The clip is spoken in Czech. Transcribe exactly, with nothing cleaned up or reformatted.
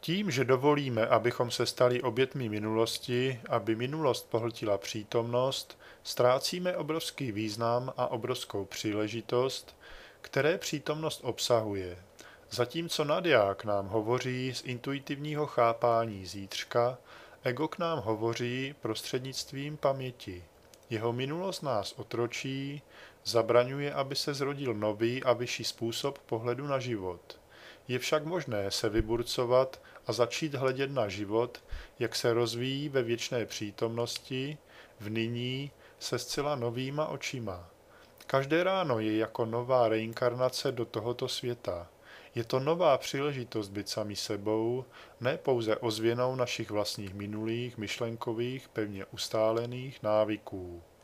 Tím, že dovolíme, abychom se stali obětmi minulosti, aby minulost pohltila přítomnost, ztrácíme obrovský význam a obrovskou příležitost, které přítomnost obsahuje. Zatímco nadjá k nám hovoří z intuitivního chápání zítřka, ego k nám hovoří prostřednictvím paměti. Jeho minulost nás otročí, zabraňuje, aby se zrodil nový a vyšší způsob pohledu na život. Je však možné se vyburcovat a začít hledět na život, jak se rozvíjí ve věčné přítomnosti, v nyní se zcela novýma očima. Každé ráno je jako nová reinkarnace do tohoto světa. Je to nová příležitost být sami sebou, ne pouze ozvěnou našich vlastních minulých, myšlenkových, pevně ustálených návyků.